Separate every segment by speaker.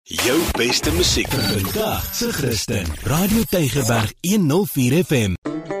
Speaker 1: Jou beste musiek vandag se Christen. Radio Tygerberg 104 FM.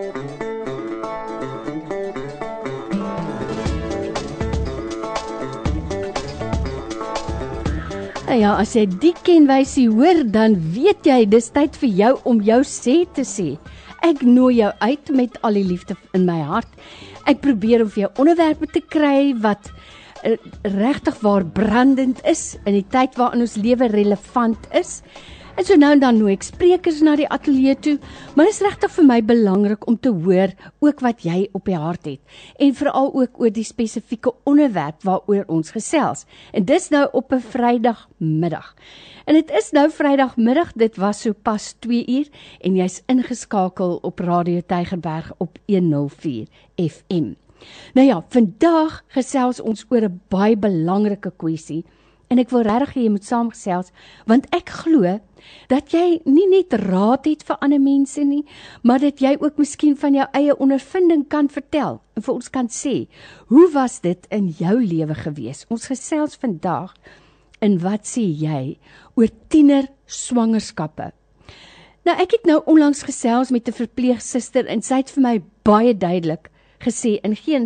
Speaker 2: Ja, as jy die kenwysie hoor, dan weet jy, dis tyd vir jou om jou sê te sê. Ek nooi jou uit met al die liefde in my hart. Ek probeer om vir jou onderwerpe te kry wat regtig waar brandend is in die tyd waarin ons lewe relevant is. En so nou en dan nooi ek sprekers na die ateljee toe, maar dit is regtig vir my belangrik om te hoor ook wat jy op die hart het. En veral ook oor die spesifieke onderwerp waaroor ons gesels. En dis nou op 'n Vrydagmiddag. En dit is nou Vrydagmiddag, dit was so pas 2 uur en jy's ingeskakel op Radio Tygerberg op 104 FM. Nou ja, vandag gesels ons oor 'n baie belangrike kwessie en ek wil regtig hê jy moet saamgesels, want ek glo dat jy nie net raad het vir ander mense nie, maar dat jy ook miskien van jou eie ondervinding kan vertel en vir ons kan sê, hoe was dit in jou lewe gewees? Ons gesels vandag in wat sê jy oor tiener swangerskappe. Nou ek het nou onlangs gesels met 'n verpleegsuster en sy het vir my baie duidelik gesê in geen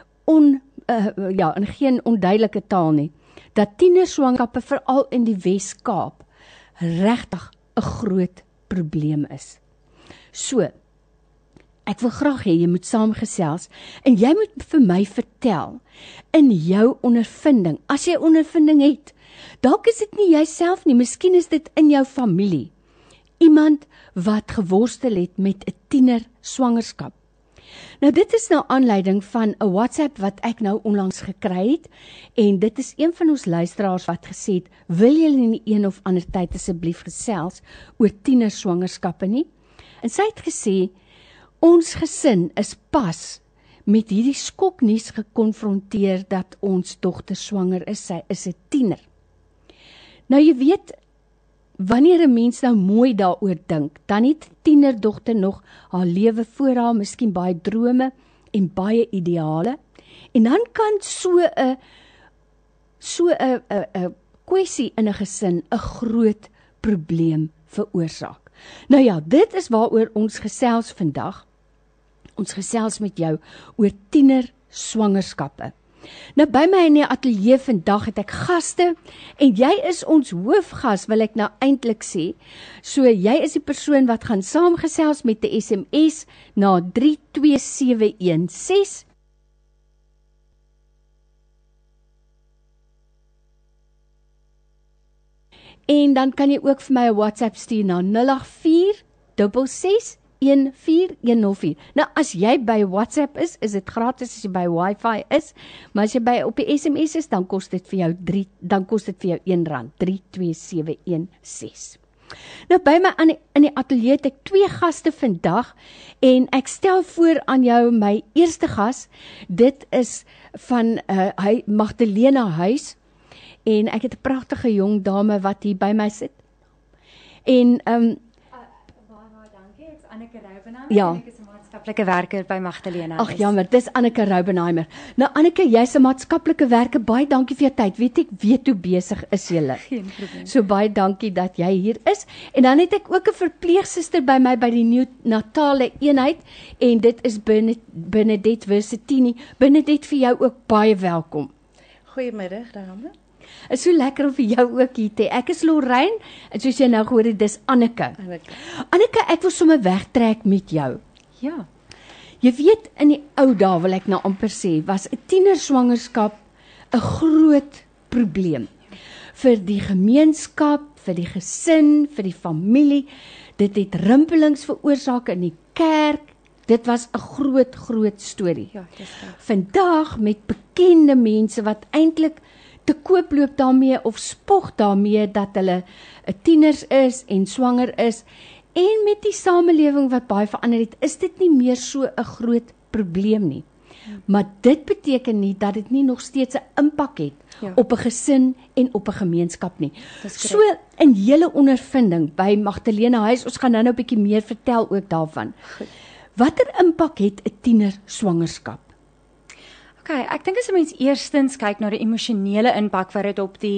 Speaker 2: onduidelike taal nie, dat tienerswangerskappe veral in die Wes-Kaap regtig 'n groot probleem is. So, ek wil graag hê jy moet saamgesels en jy moet vir my vertel in jou ondervinding, as jy ondervinding het, dalk is dit nie jouself nie, miskien is dit in jou familie, iemand wat geworstel het met 'n tienerswangerskap. Nou dit is nou aanleiding van 'n WhatsApp wat ek nou onlangs gekry het en dit is een van ons luisteraars wat gesê het, wil julle nie een of ander tyd asseblief gesels oor tienerswangerskappe nie? En sy het gesê, ons gesin is pas met hierdie skoknuus gekonfronteer dat ons dogter swanger is, sy is 'n tiener. Nou jy weet, wanneer 'n mens nou mooi daaroor dink, dan het tienerdogter nog haar lewe voor haar, miskien baie drome en baie ideale. En dan kan so 'n kwessie in 'n gesin 'n groot probleem veroorsaak. Nou ja, dit is waaroor ons gesels vandag. Ons gesels met jou oor tiener swangerskappe. Nou by my in die ateljee vandag het ek gaste en jy is ons hoofgas, wil ek nou eintlik sê. So jy is die persoon wat gaan saamgesels met 'n SMS na 32716. En dan kan jy ook vir my 'n WhatsApp stuur na 0846614104. Nou as jy by WhatsApp is dit gratis as jy by Wi-Fi is, maar as jy by op die SMS is, dan kos dit vir jou R1, 32716. Nou by my in die ateljee het ek 2 gaste vandag en ek stel voor aan jou my eerste gas. Dit is van Magdalena Huys en ek het 'n pragtige jong dame wat hier by my sit. En
Speaker 3: Anneke Raubenheimer,
Speaker 2: ja.
Speaker 3: en ek is 'n maatskaplike werker by Magdalena.
Speaker 2: Ag jammer, dis Anneke Raubenheimer. Nou Anneke, jy's 'n maatskaplike werker, baie dankie vir jou tyd. Ek weet hoe besig is julle.
Speaker 3: Geen probleem.
Speaker 2: So baie dankie dat jy hier is. En dan het ek ook 'n verpleegsuster by my by die neonatale eenheid en dit is Bernadette Versitini. Bernadette, vir jou ook baie welkom.
Speaker 4: Goeiemiddag, dames.
Speaker 2: Is so lekker om vir jou ook hier te hê. Ek is Lorraine en soos jy nou gehoor het, dis Anneke. Anneke, ek wil sommer wegtrek met jou.
Speaker 3: Ja.
Speaker 2: Jy weet, in die ou dae wil ek nou amper sê, was 'n tienerswangerskap 'n groot probleem. Vir die gemeenskap, vir die gesin, vir die familie. Dit het rimpelings veroorsaak in die kerk. Dit was 'n groot storie.
Speaker 3: Ja, dis reg.
Speaker 2: Vandag met bekende mense wat eintlik te koop loop daarmee of spog daarmee dat hulle 'n tieners is en swanger is. En met die samelewing wat baie verander het, is dit nie meer so 'n groot probleem nie. Maar dit beteken nie dat dit nie nog steeds 'n impak het op 'n gesin en op 'n gemeenskap nie. So in julle ondervinding by Magdalena Huys, ons gaan nou 'n bietjie meer vertel ook daarvan.
Speaker 3: Goed.
Speaker 2: Watter impak het 'n tiener swangerskap?
Speaker 3: Okay, ek dink as 'n mens eerstens kyk na die emosionele impak wat dit op die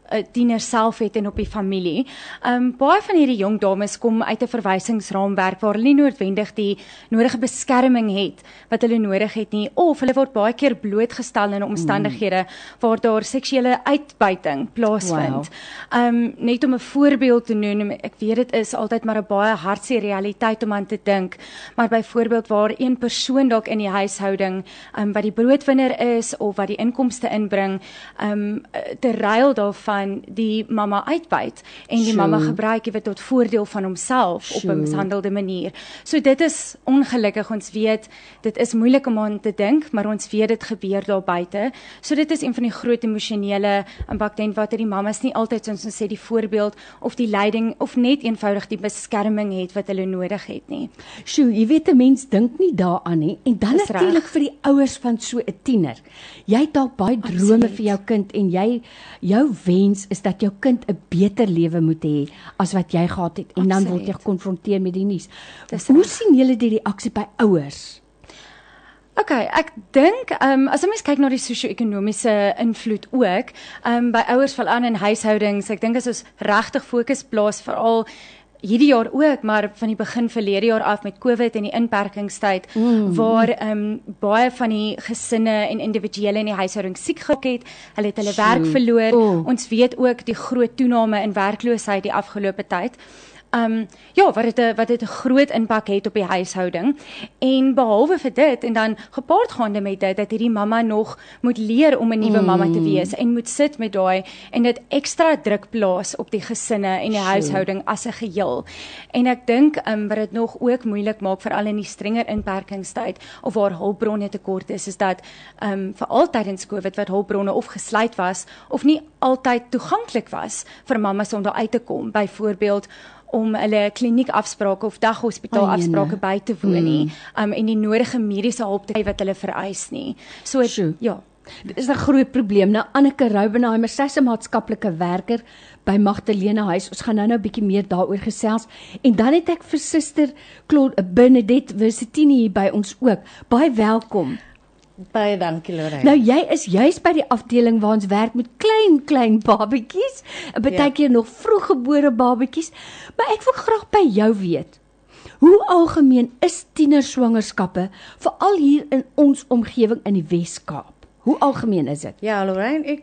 Speaker 3: tieners self het en op die familie. Baie van hierdie jong dames kom uit 'n verwysingsraamwerk waar hulle nie noodwendig die nodige beskerming het wat hulle nodig het nie, of hulle word baie keer blootgestel in omstandighede waar daar seksuele uitbuiting plaasvind. Net om 'n voorbeeld te noem, ek weet dit is altyd maar 'n baie hartseer realiteit om aan te dink, maar byvoorbeeld waar een persoon dalk in die huishouding wat die broodwinner is of wat die inkomste inbring, terwyl daarvan die mamma uitbuit en die mamma gebruik dit tot voordeel van homself op 'n mishandelde manier. So dit is ongelukkig, ons weet, dit is moeilik om aan te dink, maar ons weet dit gebeur daar buite. So dit is een van die groot emosionele impak ten wat die mammas nie altyd, soos ons sê, die voorbeeld of die leiding of net eenvoudig die beskerming het wat hulle nodig het nie.
Speaker 2: Sjoe, jy weet 'n mens dink nie daaraan nie. En dan
Speaker 3: Dis
Speaker 2: natuurlik vir die ouers van so 'n tiener. Jy het dalk baie drome vir jou kind en jou wens is dat jou kind 'n beter lewe moet hê as wat jy gehad het en dan word jy gekonfronteer met die nuus. Hoe sien julle die reaksie by ouers?
Speaker 3: Okay, ek dink as 'n mens kyk na die sosio-ekonomiese invloed ook, by ouers veral in huishoudings, ek dink as ons regtig fokus plaas veral hierdie jaar ook, maar van die begin verlede jaar af met COVID en die inperkingstyd, waar baie van die gesinne en individuele in die huishouding siek geraak het, hulle het hulle werk verloor. Ons weet ook die groot toename in werkloosheid die afgelope tyd. Wat dit 'n groot impak het op die huishouding. En behalwe vir dit, en dan gepaardgaande met dit, dat hierdie mamma nog moet leer om 'n nuwe mamma te wees en moet sit met daai en dit ekstra druk plaas op die gesinne en die huishouding as 'n geheel. En ek dink wat dit nog ook moeilik maak, veral in die strenger inperkingstyd of waar hulpbronne tekort is dat veral tydens COVID wat hulpbronne of gesluit was of nie altyd toeganklik was vir mammas om daar uit te kom. Byvoorbeeld om hulle kliniekafsprake of daghospitaalafsprake by te woon nie, en die nodige mediese hulp te kry wat hulle vereis nie. So ja.
Speaker 2: Dit is 'n groot probleem. Nou Anneke Roubenheimer, sy's 'n maatskaplike werker by Magdalena Huis. Ons gaan nou 'n bietjie meer daaroor gesels. En dan het ek vir Suster Bernadette Wisitini hier by ons ook. Baie welkom.
Speaker 4: Baie dankie, Lorraine.
Speaker 2: Nou jy is juis by die afdeling waar ons werk met klein babetjies, en baie keer nog vroeggebore babetjies, maar ek wil graag by jou weet, hoe algemeen is tienerswangerskappe, veral hier in ons omgewing in die Wes-Kaap? Hoe algemeen is dit?
Speaker 4: Ja, Lorraine, ek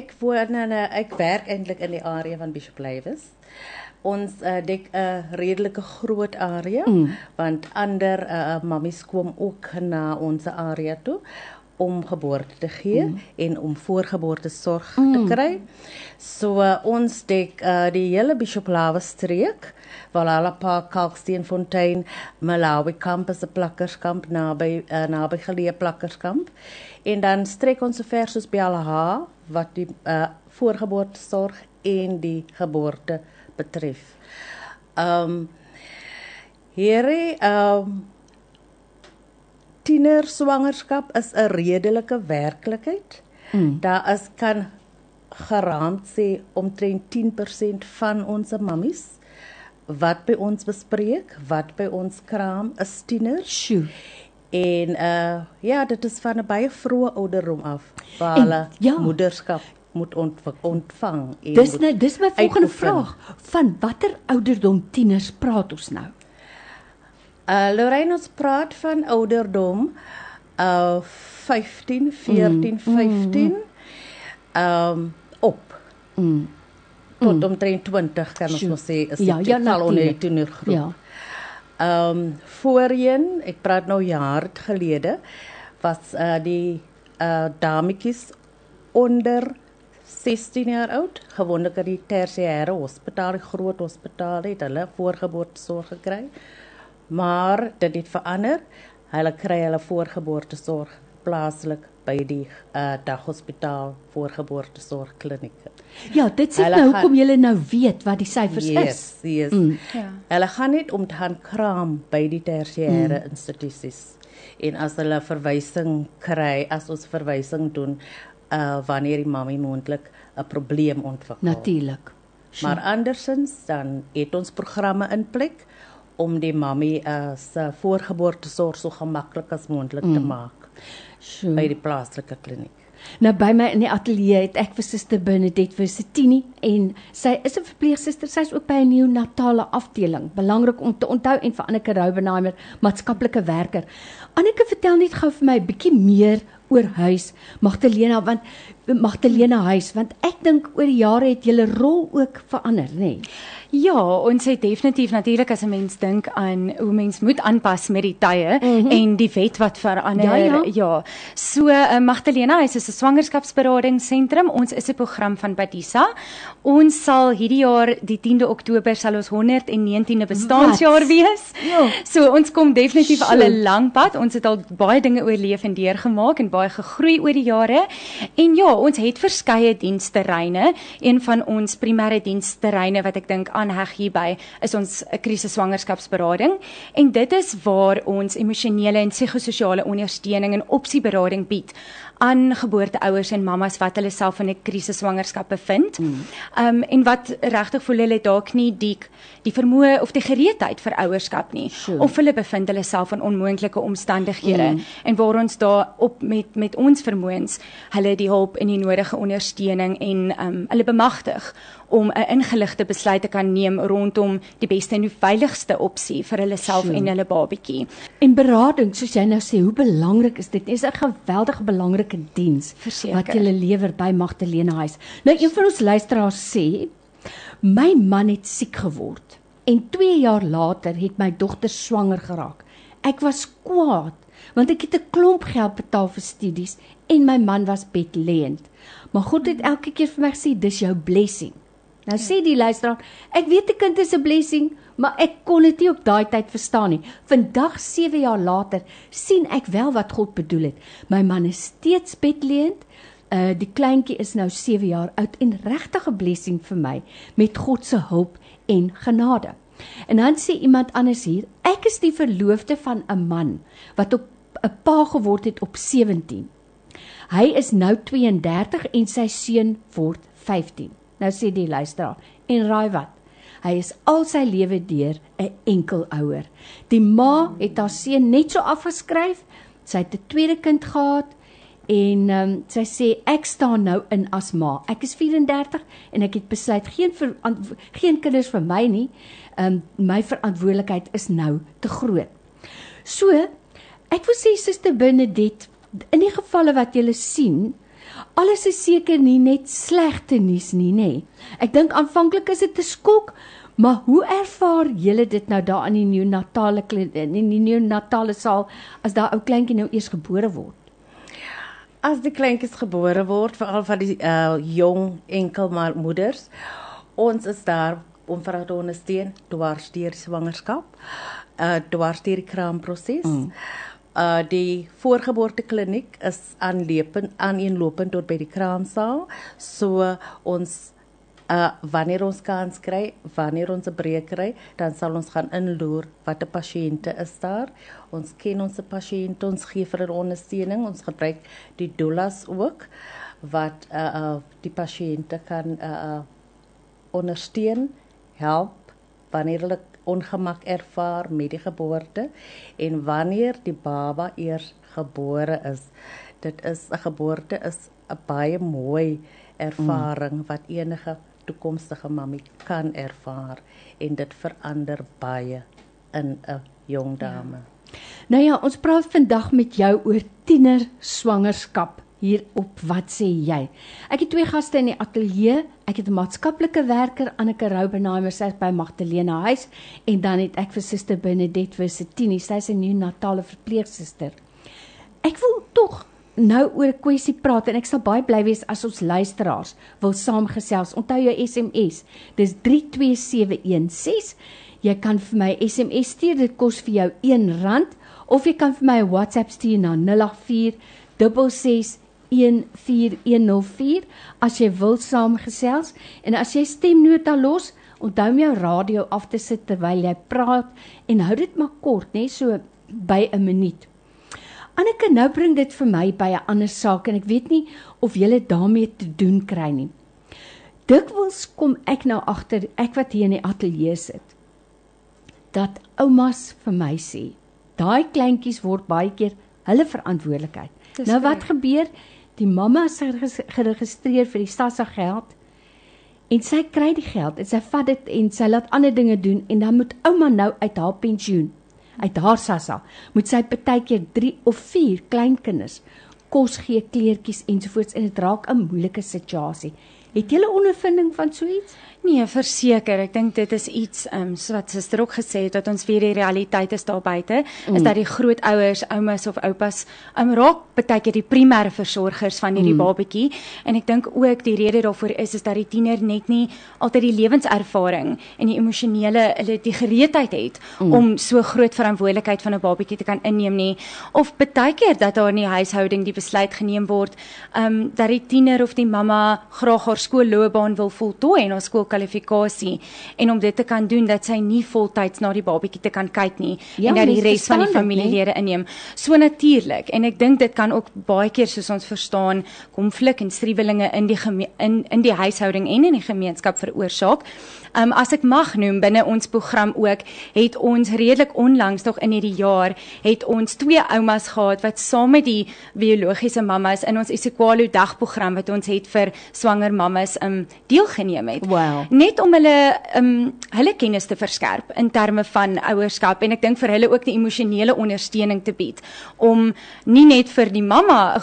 Speaker 4: werk eintlik in die area van Bishop Lywes. Ons dek 'n redelike groot area, want ander mammies kom ook na ons area toe om geboorte te gee en om voorgeboortesorg te kry. So ons dek die hele Bishop Lywes streek, Valhalla Park, Kalksteenfontein, Malawi Kamp is 'n plakkerskamp naby geleë plakkerskamp. En dan strek ons so ver soos BLH wat die voorgeboortesorg en die geboorte betref. Hierdie tienerswangerskap is 'n redelike werklikheid. Daar kan geraamd sê omtrent 10% van ons mammies wat by ons bespreek, wat by ons kraam, is tieners.
Speaker 2: Sjoe.
Speaker 4: En dit is van 'n baie vroeë ouderdom af waar hulle moederskap moet ontvang.
Speaker 2: Dis my volgende vraag. Van watter ouderdom tieners praat ons nou?
Speaker 4: Lorraine, ons praat van ouderdom 15, 14, 15 op. Tot omtrent 20 kan ons nog sê, is dit al onder die tienergroep. Voorheen, ek praat nou jaar gelede, was die dametjies onder 16 jaar oud, gewoonlik in die tersiêre hospitaal, die groot hospitaal, het hulle voorgeboortesorg gekry. Maar dit het verander. Hulle kry hulle voorgeboortesorg plaaslik by die daghospitaal voorgeboortesorgklinieke.
Speaker 2: Ja, dit sê nou hoekom julle nou weet wat die syfers is.
Speaker 4: Yes. Hulle gaan net om te gaan kraam by die tersiêre institusies. En as hulle verwysing kry, as ons verwysing doen, wanneer die mammie moontlik 'n probleem ontwikkel.
Speaker 2: Natuurlik.
Speaker 4: Maar andersins dan het ons programme in plek om die mammie se voorgeboortesorg so gemaklik as moontlik te maak by die plaaslike kliniek.
Speaker 2: Nou by my in die ateljee het ek vir Suster Bernadette Versitini en sy is 'n verpleegsuster, sy is ook by 'n neonatale afdeling. Belangrik om te onthou en vir Anneke Roubenheimer, maatskaplike werker. Anneke, vertel net gou vir my 'n bietjie meer oor huis Magdalena Huis, want ek dink oor die jare het julle rol ook verander, nê? Nee?
Speaker 3: Ja, ons het definitief natuurlik as 'n mens dink aan hoe mens moet aanpas met die tye en die wet wat verander. Ja. So Magdalena Huis is 'n swangerskapsberadingsentrum. Ons is 'n program van Badisa. Ons sal hierdie jaar die 10de Oktober sal ons 119de bestaanjaar wees.
Speaker 2: Ja.
Speaker 3: So ons kom definitief al 'n lang pad. Ons het al baie dinge oorleef en deurgemaak en baie gegroei oor die jare. En ja, ons het verskeie diensterreine. Een van ons primêre diensterreine wat ek dink aanheg hierby is ons krisisswangerskapsberading en dit is waar ons emosionele en psigososiale ondersteuning en opsieberading bied aan geboorteouers en mammas wat hulle self in 'n krisisswangerskap bevind. En wat regtig voel hulle dalk nie die vermoë of die gereedheid vir ouerskap nie, of hulle bevind hulle self in onmoontlike omstandighede en waar ons daar op met ons vermoëns hulle die hulp en die nodige ondersteuning en hulle bemagtig om 'n ingeligte besluit te kan neem rondom die beste en die veiligste opsie vir hulle self en hulle babatjie.
Speaker 2: En berading, soos jy nou sê, hoe belangrik is dit? Dit is 'n geweldige belangrike diens wat jy lewer by Magdalena Huis. Nou, een van ons luisteraars sê, my man het siek geword en 2 jaar later het my dogter swanger geraak. Ek was kwaad, want ek het 'n klomp geld betaal vir studies en my man was bedlêend. Maar God het elke keer vir my gesê, dis jou blessing. Nou sê die luisteraar, ek weet 'n kind is 'n blessing, maar ek kon dit nie op daai tyd verstaan nie. Vandag, 7 jaar later, sien ek wel wat God bedoel het. My man is steeds bedlêend, die kleintjie is nou 7 jaar oud en regtig 'n blessing vir my, met God se hulp en genade. En dan sê iemand anders hier, ek is die verloofde van 'n man, wat op 'n pa geword het op 17. Hy is nou 32 en sy seun word 15. Nou sê die luisteraar, en raai wat? Hy is al sy lewe deur 'n enkel ouer. Die ma het haar seun net so afgeskryf, sy het 'n tweede kind gehad, en sy sê, ek staan nou in as ma. Ek is 34 en ek het besluit, geen kinders vir my nie, my verantwoordelikheid is nou te groot. So, ek wil sê, Suster Bernadette, in die gevalle wat julle sien, alles is seker nie net slegte nuus nie, nê. Ek dink aanvanklik is dit 'n skok, maar hoe ervaar julle dit nou daar in die neonatale saal as daar ou kleintjie nou eers gebore word?
Speaker 4: As die kleintjies gebore word, veral van die jong enkelmoeders, ons is daar om vir hulle te ondersteun dwars deur die swangerskap, dwars deur die kraamproses. Die voorgeboortekliniek is aaneenlopend tot by die kraamsaal, so ons wanneer ons kans kry, wanneer ons 'n breek kry, dan sal ons gaan inloer wat 'n pasiënte is daar. Ons ken ons pasiënte, ons gee vir 'n ondersteuning, ons gebruik die doulas ook wat die pasiënte kan ondersteun, help wanneer hulle ongemak ervaar met die geboorte en wanneer die baba eers gebore is. Dit is 'n geboorte is 'n baie mooi ervaring wat enige toekomstige mammie kan ervaar en dit verander baie in 'n jong dame.
Speaker 2: Nou ja, ons praat vandag met jou oor tiener swangerskap. Hier op Wat sê jy? Ek het 2 gaste in die ateljee. Ek het 'n maatskaplike werker, Anneke Roubenheimer, sy is by Magdalena Huis, en dan het ek vir Suster Bernadette Versitini, sy is 'n neonatale verpleegsuster. Ek wil tog nou oor 'n kwessie praat en ek sal baie bly wees as ons luisteraars wil saamgesels. Onthou jou SMS. Dis 32716. Jy kan vir my SMS stuur, dit kos vir jou R1, of jy kan vir my 'n WhatsApp stuur na 0846614104 as jy wil saamgesels. En as jy stemnota los, onthou om jou radio af te sit terwyl jy praat en hou dit maar kort, net so by 1 minuut. Anneke, nou bring dit vir my by 'n ander saak en ek weet nie of jy daarmee te doen kry nie. Dikwels kom ek nou agter, ek wat hier in die ateljee sit, dat oumas vir my sê, daai kleintjies word baie keer hulle verantwoordelikheid. Nou wat gebeur? Die mamma is geregistreer vir die SASSA geld en sy kry die geld en sy vat dit en sy laat ander dinge doen en dan moet ouma nou uit haar pensioen, uit haar SASSA, moet sy partykeer 3 of 4 kleinkinders kos gee, kleertjies ensovoorts en dit raak 'n moeilike situasie. Het julle ondervinding van so iets?
Speaker 3: Nee, verseker. Ek dink dit is iets, so wat Suster ook gesê het, dat ons weer die realiteit is daar buite, is dat die grootouers, oumas of oupas, raak partykeer die primêre versorgers van hierdie babatjie. En ek dink ook die rede daarvoor is dat die tiener net nie altyd die lewenservaring en die emosionele, die gereedheid het om so groot verantwoordelikheid van 'n babatjie te kan inneem nie. Of partykeer dat daar in die huishouding die besluit geneem word, dat die tiener of die mamma graag haar skoolloopbaan wil voltooi en haar skoolkwalifikasie en om dit te kan doen dat sy nie voltyds na die babatjie te kan kyk nie en dat die res van die familielede inneem. So natuurlik en ek dink dit kan ook baie keer soos ons verstaan konflik en striwelinge in die huishouding en in die gemeenskap veroorsaak. As ek mag noem, binne ons program ook, het ons redelik onlangs nog in hierdie jaar, het ons 2 oumas gehad wat saam met die biologiese mammas in ons isiKwalu dagprogram wat ons het vir swanger mammas deelgeneem het.
Speaker 2: Wow.
Speaker 3: Net om hulle kennis te verskerp in terme van ouerskap en ek dink vir hulle ook die emosionele ondersteuning te bied om nie net vir die mamma 'n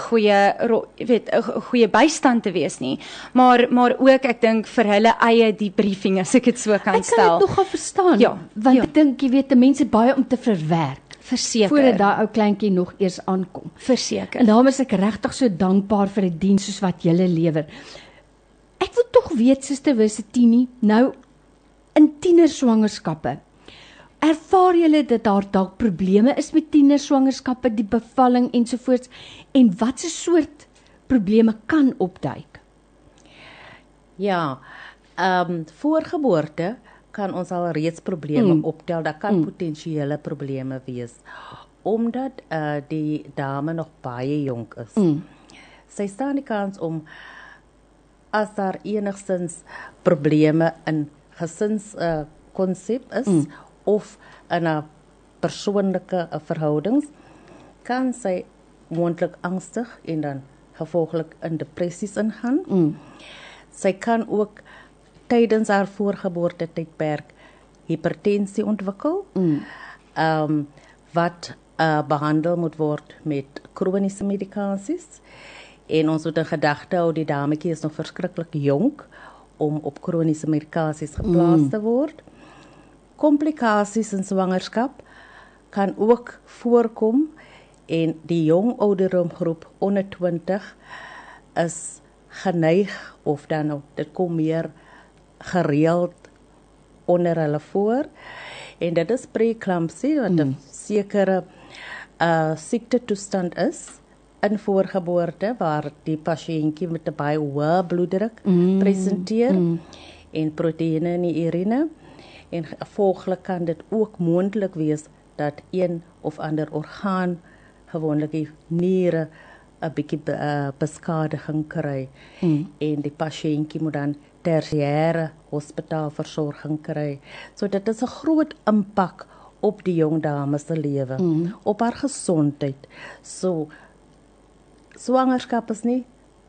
Speaker 3: goeie bystand te wees nie, maar ook ek dink vir hulle eie debriefing as ek dit so kan stel.
Speaker 2: Ek kan dit nogal verstaan, want ek dink jy weet, mense baie om te verwerk.
Speaker 3: Verseker.
Speaker 2: Voordat daai ou kleintjie nog eers aankom.
Speaker 3: Verseker.
Speaker 2: En daarom is ek regtig so dankbaar vir 'n diens soos wat julle lewer. Ek wil tog weet, Suster Wisitini, nou in tienerswangerskappe, ervaar julle dat daar dalk probleme is met tienerswangerskappe, die bevalling ensovoorts, en watse soort probleme kan opduik?
Speaker 4: Ja, voor geboorte kan ons al reeds probleme optel. Daar kan potensiële probleme wees, omdat die dame nog baie jonk is. Sy staan die kans om, as daar enigstens probleme in gesinskonsep is, of in 'n persoonlike verhoudings, kan sy moontlik angstig en dan gevolglik in depressies ingaan. Sy kan ook tydens haar voorgeboorte tydperk hipertensie ontwikkel, wat behandel moet word met kroniese medikasies. En ons moet in gedagte hou, die dametjie is nog verskriklik jonk om op kroniese medikasies geplaas te word. Komplikasies in swangerskap kan ook voorkom en die jong ouderdomgroep onder 20 is geneig, of dan nou, dit kom meer gereeld onder hulle voor. En dit is preeclampsie, wat 'n sekere siektetoestand is in voorgeboorte, waar die pasiëntjie met 'n baie hoë bloeddruk presenteer en proteïene in die urine. En gevolglik kan dit ook moontlik wees dat een of ander orgaan, gewoonlik die niere, 'n bietjie beskadiging kry. En die pasiëntjie moet dan tersiêre hospitaalversorging kry. So dit is 'n groot impak op die jong dame se lewe, op haar gesondheid. So swangerskap is nie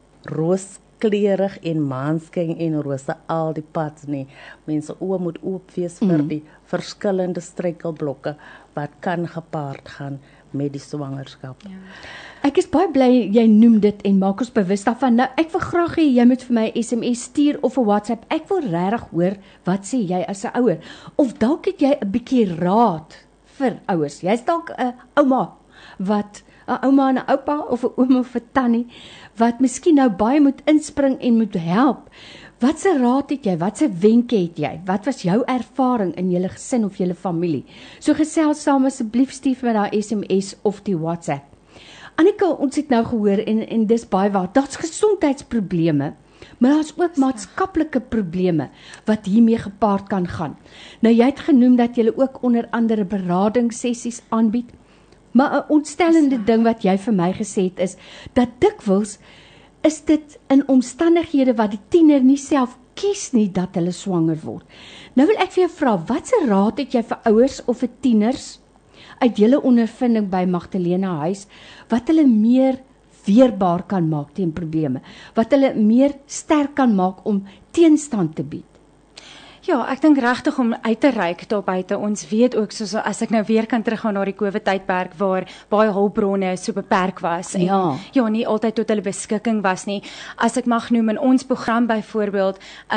Speaker 4: rooskleurig en maanskyn en rose al die pad nie. Mense oë moet oop wees vir die verskillende struikelblokke wat kan gepaard gaan met die swangerskap.
Speaker 3: Ja.
Speaker 2: Ek is baie bly jy noem dit en maak ons bewus daarvan. Nou, ek wil graag hê jy moet vir my 'n SMS stuur of 'n WhatsApp. Ek wil regtig hoor wat sê jy as 'n ouer. Of dalk het jy 'n bietjie raad vir ouers. Jy's dalk 'n ouma wat 'n ouma en 'n oupa of 'n oom of 'n tannie wat miskien nou baie moet inspring en moet help. Watse raad het jy? Watse wenke het jy? Wat was jou ervaring in julle gesin of julle familie? So gesels saam asseblief, stuur met daai SMS of die WhatsApp. Annika, ons het nou gehoor en dis baie waar. Daar's gesondheidsprobleme, maar daar's ook maatskaplike probleme wat hiermee gepaard kan gaan. Nou jy het genoem dat jy ook onder andere beradingssessies aanbied. Maar 'n ontstellende ding wat jy vir my gesê het is dat dikwels is dit in omstandighede wat die tiener nie self kies nie dat hulle swanger word. Nou wil ek vir jou vra, watse raad het jy vir ouers of vir tieners uit julle ondervinding by Magdalena Huis wat hulle meer weerbaar kan maak teen probleme, wat hulle meer sterk kan maak om teenstand te bied.
Speaker 3: Ja, ek dink regtig om uit te reik daar buite. Ons weet ook, soos as ek nou weer kan teruggaan na die COVID-tydperk waar baie hulpbronne so beperk was en ja, nie altyd tot hulle beskikking was nie. As ek mag noem in ons program byvoorbeeld,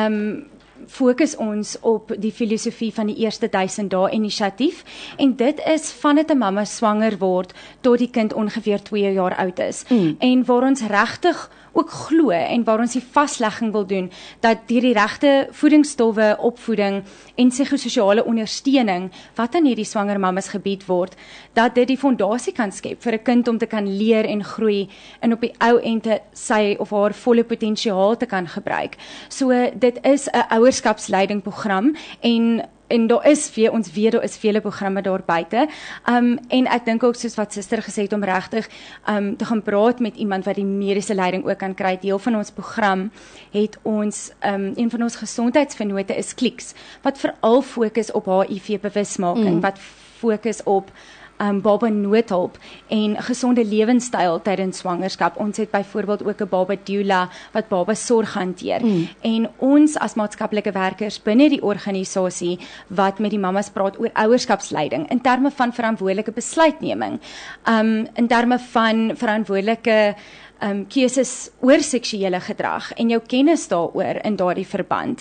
Speaker 3: fokus ons op die filosofie van die eerste 1000 dae inisiatief en dit is vandat 'n mamma swanger word tot die kind ongeveer 2 jaar oud is. En waar ons regtig ook glo en waar ons die vaslegging wil doen dat deur die regte voedingsstowwe, opvoeding en psigososiale ondersteuning wat aan hierdie swanger mammas gebied word, dat dit die fondasie kan skep vir 'n kind om te kan leer en groei en op die ou ente sy of haar volle potensiaal te kan gebruik. So dit is 'n ouerskapsleidingprogram en daar is ons weet daar is vele programme daar buite. En ek dink ook soos wat suster gesê het om regtig te gaan praat met iemand wat die mediese leiding ook kan kry. Deel van ons program het ons een van ons gesondheidsvennote is Kliks wat veral fokus op HIV bewusmaking, wat fokus op baba noodhulp en gesonde lewenstyl tydens swangerskap. Ons het byvoorbeeld ook 'n baba doula wat baba sorg hanteer. En ons as maatskaplike werkers binne die organisasie wat met die mammas praat oor ouerskapsleiding in terme van verantwoordelike besluitneming, in terme van verantwoordelike keuses oor seksuele gedrag en jou kennis daaroor in daardie verband.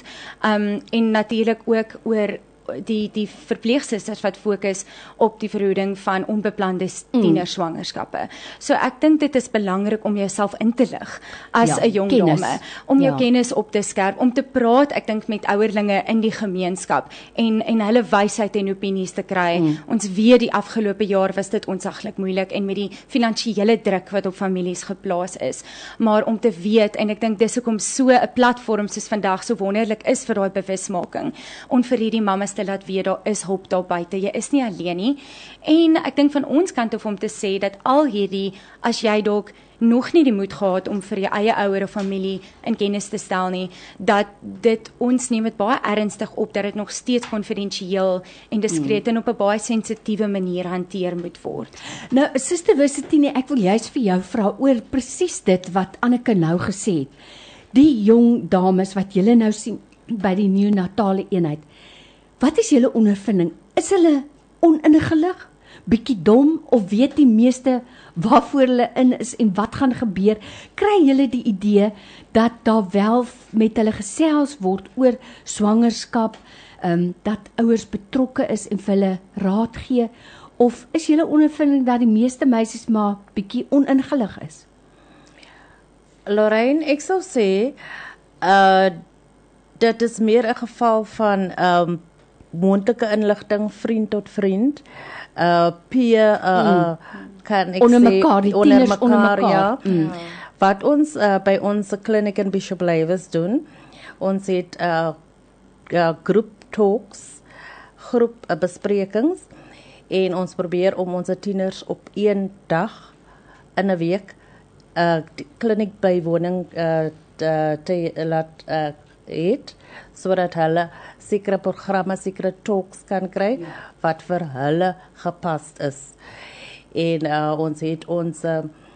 Speaker 3: En natuurlik ook oor die verpleegsusters wat fokus op die verhoeding van onbeplande tienerswangerskappe. So ek dink dit is belangrik om jouself in te lig as 'n jong dame, om jou kennis op te skerp, om te praat, ek dink met ouerlinge in die gemeenskap en hulle wysheid en opinies te kry. Ons weet die afgelope jaar was dit ontsaglik moeilik en met die finansiële druk wat op families geplaas is. Maar om te weet, en ek dink dis hoekom so 'n platform soos vandag so wonderlik is vir daai bewusmaking, om vir hierdie mammas te laat weet daar is hulp daar buite, jy is nie alleen nie. En ek dink van ons kant af om te sê dat al hierdie, as jy dalk nog nie die moed gehad om vir jou eie ouer of familie in kennis te stel nie, dat dit ons neem dit baie ernstig op, dat dit nog steeds konfidensieel en diskreet en op 'n baie sensitiewe manier hanteer moet word.
Speaker 2: Nou, Suster Wisitine, ek wil juist vir jou vra oor presies dit wat Anneke nou gesê het. Die jong dames wat julle nou sien by die neonatale eenheid, wat is julle ondervinding? Is hulle oningelig, bietjie dom, of weet die meeste waarvoor hulle in is en wat gaan gebeur? Kry julle die idee dat daar wel met hulle gesels word oor swangerskap, dat ouers betrokke is en vir hulle raad gee, of is julle ondervinding dat die meeste meisies maar bietjie oningelig is?
Speaker 4: Lorraine, ek sou sê, dit is meer 'n geval van moontlike inligting, vriend tot vriend, peer, kan ek
Speaker 2: onder
Speaker 4: sê,
Speaker 2: mekaar, die tieners onder mekaar.
Speaker 4: Wat ons by ons kliniek in Bishop Lywes doen, ons het groep talks, groep besprekings, en ons probeer om ons tieners op een dag in 'n week kliniek bywoning te laat eet, sodat hulle sekere programme, sekere talks kan kry wat vir hulle gepas is. En ons het ons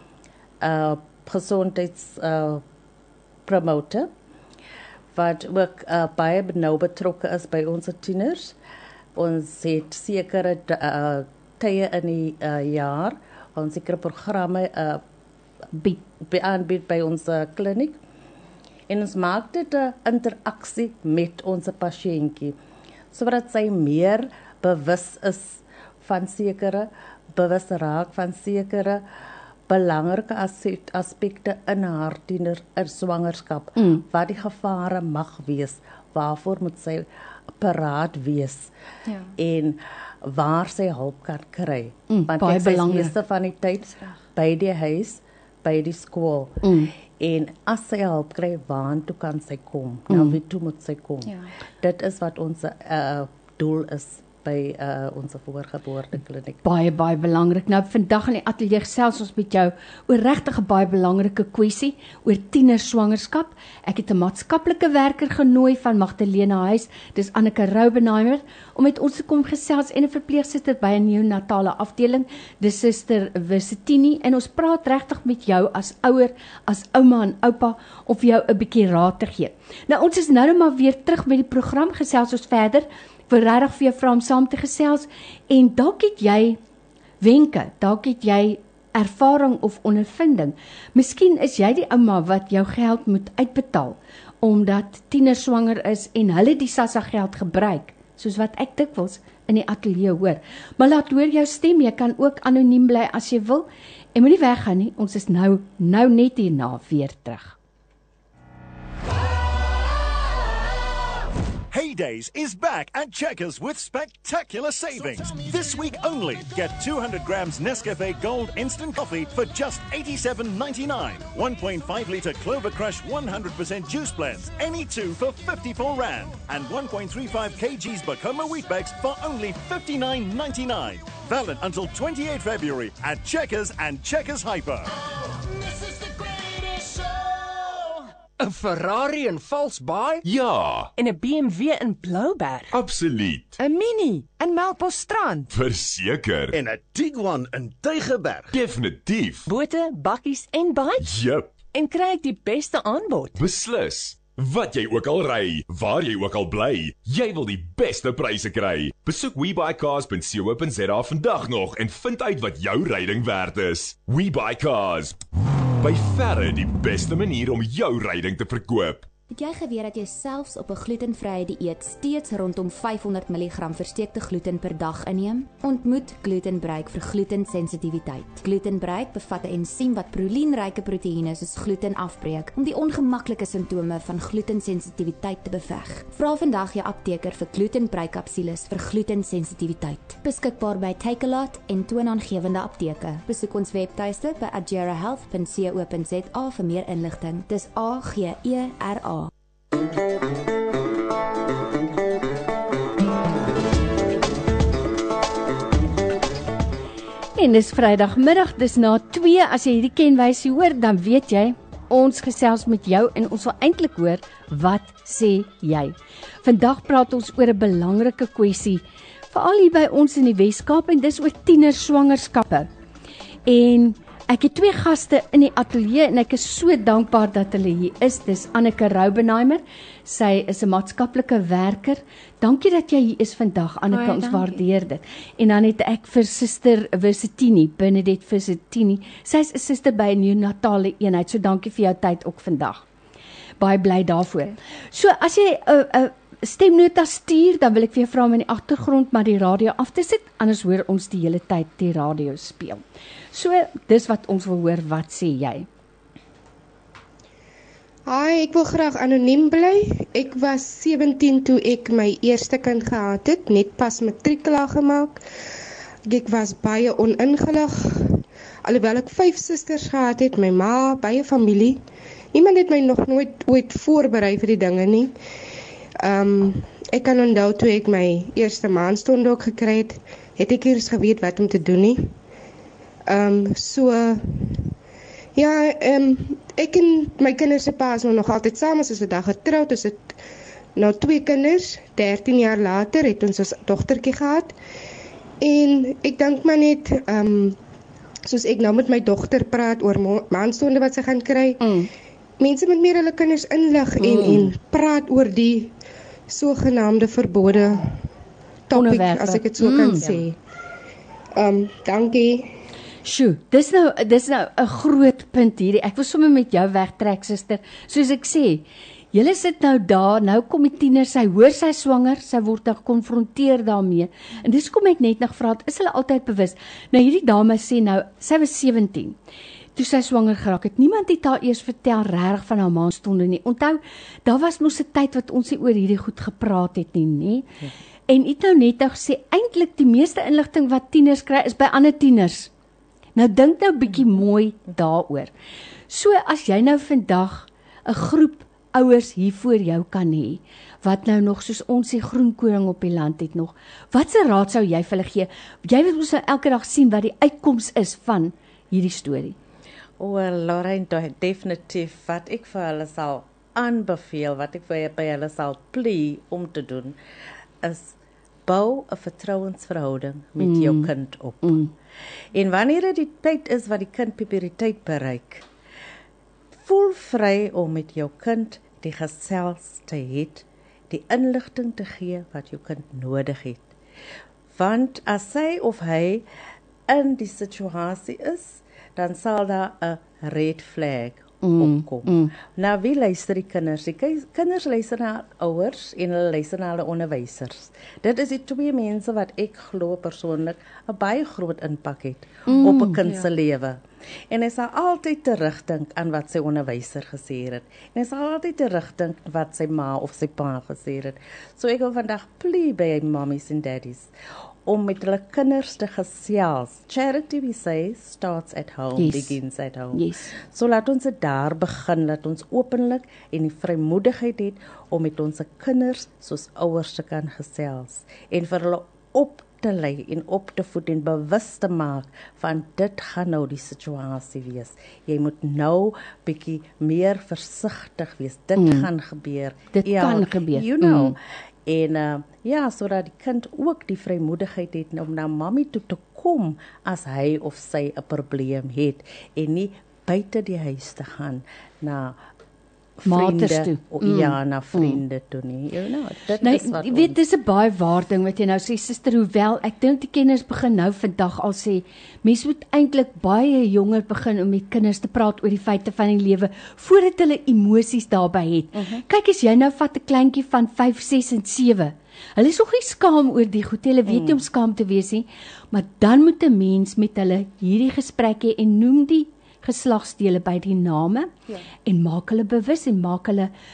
Speaker 4: gesondheids promotor wat ook baie nou betrokke is by ons tieners. Ons het sekere tye in die jaar, ons sekere programme aanbied by ons kliniek. En ons maak dit 'n interaksie met ons pasiëntjie, sodat sy meer bewus is van sekere, bewus raak van sekere belangrike aspekte in haar tiener swangerskap, wat die gevare mag wees, waarvoor moet sy paraat wees, en waar sy hulp kan kry. Want ek sê meeste van die tyd by die huis, by die skool. En as sy hulp kry, waartoe kan sy kom? Nou wie toe moet sy kom? Dit is wat ons doel is by ons voorgeboortekliniek.
Speaker 2: Baie belangrik. Nou vandag in die ateljee gesels ons met jou oor regtig 'n baie belangrike kwessie oor tienerswangerskap. Ek het 'n maatskaplike werker genooi van Magdalena Huis, dis Anneke Roubenheimer, om met ons te kom gesels en 'n verpleegsuster by 'n neonatale afdeling, dis Suster Wisitini, en ons praat regtig met jou as ouer, as ouma en oupa, om vir jou 'n bietjie raad te gee. Nou ons is nou maar weer terug met die program, gesels ons verder. Ek wil regtig vir jou vra om saam te gesels, en dalk het jy wenke, dalk het jy ervaring of ondervinding. Miskien is jy die ouma wat jou geld moet uitbetaal, omdat tieners swanger is en hulle die SASSA geld gebruik, soos wat ek dikwels in die ateljee hoor. Maar laat hoor jou stem, jy kan ook anoniem bly as jy wil, en moenie weggaan nie, ons is nou net hierna weer terug.
Speaker 5: Heydays is back at Checkers with spectacular savings. This week only, get 200 grams Nescafe Gold Instant Coffee for just $87.99. 1.5-litre Clover Crush 100% juice blends, any two for R54. And 1.35 kgs Bacoma wheat bags for only $59.99. Valid until 28 February at Checkers and Checkers Hyper.
Speaker 6: Een Ferrari in Valsbaai?
Speaker 7: Ja,
Speaker 6: En 'n BMW in Blouberg?
Speaker 7: absoluut.
Speaker 6: 'n Mini in Melkbosstrand?
Speaker 7: Verseker.
Speaker 5: En 'n Tiguan in Tygerberg.
Speaker 7: Definitief.
Speaker 6: Bote, bakkies en bikes?
Speaker 7: Jep,
Speaker 6: En kry ek die beste aanbod?
Speaker 7: beslis. Wat jy ook al ry, waar jy ook al bly, jy wil die beste pryse kry. Besoek webuycars.co.za vandag nog en vind uit wat jou ryding werd is. WeBuyCars, by verre die beste manier om jou ryding te verkoop.
Speaker 8: Het jy geweet dat jy selfs op 'n glutenvrye dieet steeds rondom 500 mg versteekte gluten per dag inneem? Ontmoet Glutenbreak vir glutensensitiwiteit. Glutenbreak bevat 'n ensiem wat prolienryke proteïene soos gluten afbreek om die ongemaklike simptome van glutensensitiwiteit te beveg. Vra vandag jou apteker vir Glutenbreak kapsules vir glutensensitiwiteit. Beskikbaar by Takealot en toonaangewende apteke. Besoek ons webtuiste by agerahealth.co.za vir meer inligting. Dis AGERA.
Speaker 2: En dis Vrydagmiddag, dis na 2, as jy hierdie kenwysie hoor, dan weet jy, ons gesels met jou en ons wil eintlik hoor, wat sê jy? Vandag praat ons oor 'n belangrike kwessie, veral hier by ons in die Weskaap, en dis oor tienerswangerskappe. En ek het 2 gaste in die ateljee en ek is so dankbaar dat hulle hier is. Dis Anneke Roubenheimer. Sy is 'n maatskaplike werker. Dankie dat jy hier is vandag, Anneke,
Speaker 3: Baie
Speaker 2: ons
Speaker 3: dankie.
Speaker 2: waardeer dit. En dan het ek vir Suster Wisitini, Benedict Wisitini. Sy's 'n suster by 'n neonatale eenheid. So dankie vir jou tyd ook vandag. Baie bly daarvoor. So as jy 'n stemnota stuur, dan wil ek vir jou vra om in die agtergrond maar die radio af te sit, anders hoor ons die hele tyd die radio speel. So, dis wat ons wil hoor, wat sê jy?
Speaker 9: Hi, ek wil graag anoniem bly. Ek was 17 toe ek my eerste kind gehad het, net pas matriek klaar gemaak. Ek was baie oningelig. Alhoewel ek 5 susters gehad het, my ma, baie familie. Niemand het my nog nooit ooit voorberei vir die dinge nie. Ek kan onthou toe ek my eerste maandstonde ook gekry het ek eers geweet wat om te doen nie. Ek en my kinders se pa is nog altyd saam, ons is vandag getroud, ons het nou 2 kinders, 13 jaar later het ons 'n dogtertjie gehad. En ek dink maar net, soos ek nou met my dogter praat oor maandstonde wat sy gaan kry, mense moet meer hulle kinders inlig en praat oor die sogenaamde verbode topic, as ek dit so kan sê. Dankie.
Speaker 2: Sjoe, dis nou 'n groot punt hierdie. Ek wil sommer met jou wegtrek, suster. Soos ek sê, julle sit nou daar, nou kom die tiener, sy hoor sy swanger, sy word dan gekonfronteer daarmee. En dis kom ek net nog vra, is hulle altyd bewus? Nou hierdie dame sê nou, sy was 17. Toe sy swanger geraak het, niemand het haar eers vertel regtig van haar maandstonde nie. Onthou, daar was mos 'n tyd wat ons nie oor hierdie goed gepraat het nie. Ja. En het nou net gesê, eintlik die meeste inligting wat tieners kry is by ander tieners. Nou dink nou bietjie mooi daaroor. So as jy nou vandag 'n groep ouers hier voor jou kan hê, wat nou nog soos ons die groenkoring op die land het nog. Watse raad sou jy vir hulle gee? Jy wil ons nou elke dag sien wat die uitkoms is van hierdie storie.
Speaker 4: Lorraine, definitief wat ek vir hulle sal aanbeveel, wat ek by hulle sal plee om te doen, is bou 'n vertrouensverhouding met jou kind op. En wanneer dit die tyd is wat die kind puberteit bereik, voel vry om met jou kind die gesels te hê, die inligting te gee wat jou kind nodig het. Want as sy of hy in die situasie is, dan sal daar 'n red flag opkom. Nou wie luister die kinders? Die kinders luister na ouers en hulle luister na hulle onderwysers. Dit is die twee mense wat ek glo persoonlik 'n baie groot impak het op 'n kind se lewe. En hy sal altyd terugdink aan wat sy onderwyser gesê het. En hy sal altyd terugdink wat sy ma of sy pa gesê het. So ek wil vandag plee by mommies en daddies om met hulle kinders te gesels. Charity, we say, starts at home, begins at home.
Speaker 2: Yes.
Speaker 4: So laat ons dit daar begin, laat ons openlik en die vrymoedigheid het om met ons kinders soos ouers te kan gesels en vir hulle op te lei en op te voed en bewus te maak van dit gaan nou die situasie wees. Jy moet nou bietjie meer versigtig wees. Dit gaan gebeur.
Speaker 2: Dit kan gebeur.
Speaker 4: You know. En sodat die kind ook die vrymoedigheid het om na mammy toe te kom as hy of sy 'n probleem het en nie buite die huis te gaan na vriende, na vriende toe nie. You know, dit is wat
Speaker 2: jy weet, dis 'n baie waar ding wat jy nou sê, suster, hoewel ek dink die kenners begin nou vandag al sê, mense moet eintlik baie jonger begin om met kinders te praat oor die feite van die lewe, voordat hulle emosies daarbey het. Kyk, as jy nou vat 'n kleintjie van 5, 6 en 7, hulle is nog nie skaam oor die goed, hulle weet nie om skaam te wees nie, maar dan moet 'n mens met hulle hierdie gesprek hê en noem die geslagsdele by die name en maak hulle bewus en maak